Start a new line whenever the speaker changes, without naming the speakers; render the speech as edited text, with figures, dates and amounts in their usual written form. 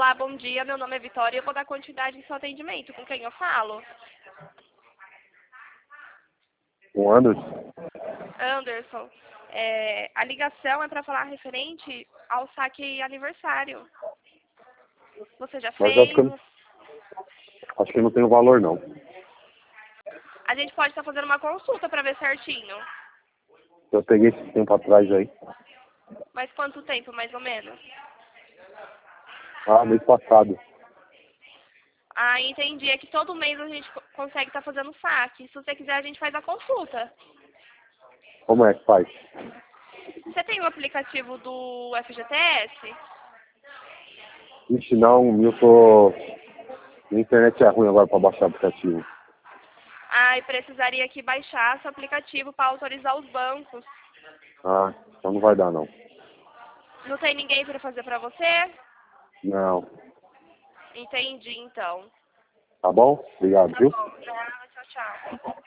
Olá, bom dia. Meu nome é Vitória e eu vou dar continuidade em seu atendimento. Com quem eu falo?
O Anderson?
Anderson. A ligação é para falar referente ao saque aniversário. Você já
Mas
fez?
acho que não tem o valor, não.
A gente pode estar fazendo uma consulta para ver certinho.
Eu peguei esse tempo atrás aí.
Mas quanto tempo, mais ou menos?
Ah, mês passado.
Ah, entendi. É que todo mês a gente consegue estar fazendo saque. Se você quiser, a gente faz a consulta.
Como é que faz?
Você tem o aplicativo do FGTS?
Ixi, não, minha internet é ruim agora para baixar o aplicativo.
Ah, e precisaria aqui baixar seu aplicativo para autorizar os bancos.
Ah, então não vai dar, não.
Não tem ninguém para fazer para você?
Não.
Entendi, então.
Tá bom? Obrigado,
Tá
viu?
bom. Tchau, tchau.